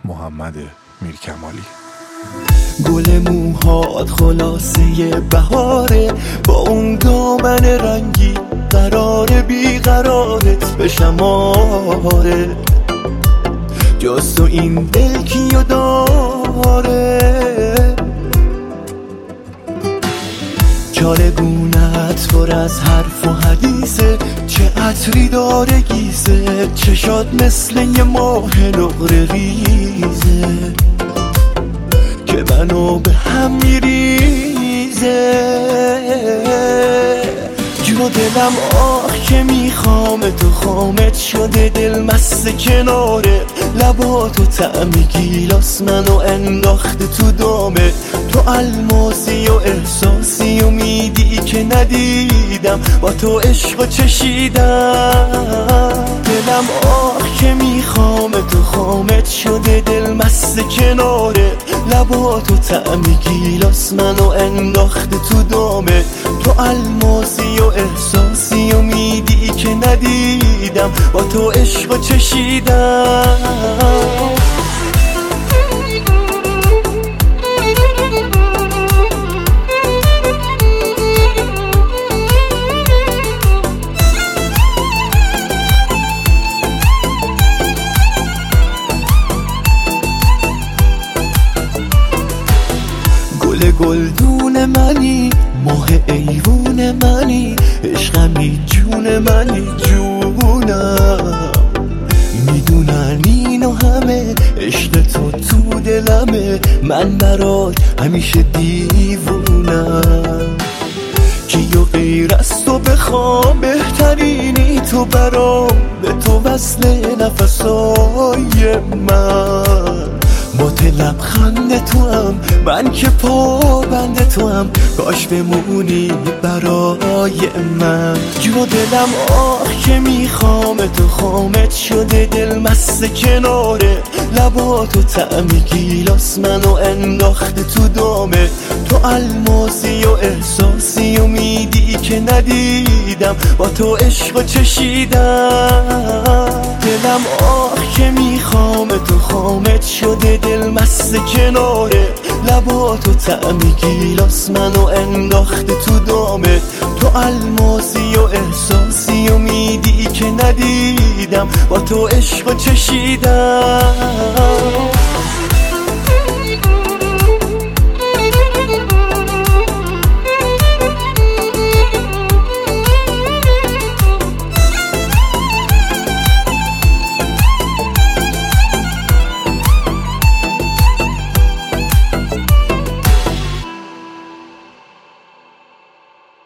محمد میرکمالی. گل موهات خلاصه بهاره، با اون دامن رنگی قرار بیقرارت بشم آره. جز تو این دل کیو داره، چارگونت پر از حرف و حدیثه، چه عطری داره گیزه، چشات مثل یه ماه نقره ریزه که منو به هم میریزه. جون و دلم آه که میخوام تو، خامت شده دل مست کناره، لباتو طعم گیلاس منو انداخته تو دامه. تو الماسی و احساسی و میدی که ندیدم، با تو عشق چشیدم. دلم آه که میخوام تو، خامت شده دل مست کناره، لباتو طعم گیلاس منو انداخته تو دامه. تو الماسی و احساسی و میدی که ندیدم، با تو عشق چشیدم. گلدون منی، ماه ایوون منی، عشقمی جون منی جونم. میدونن اینو همه، عشق تو دلمه، من برات همیشه دیوونم. کیو غیر از تو بخوام، بهترینی تو برام، به تو وصل نفسای من. با لبخند تو هم، من که پابند تو هم، کاش بمونی برای من. جون و دلم آه که میخوام تو، خامت شده دل مست کناره، لباتو طعم گیلاس منو انداخته تو دامه. تو الماسی و احساسی و میدی که ندیدم، با تو عشق چشیدم. دلم آه که میخوام تو، خامت شده دل مست کناره، لباتو طعم گیلاس منو انداخته تو دامه. تو الماسی و احساسی و میدی که ندیدم، با تو عشق چشیدم.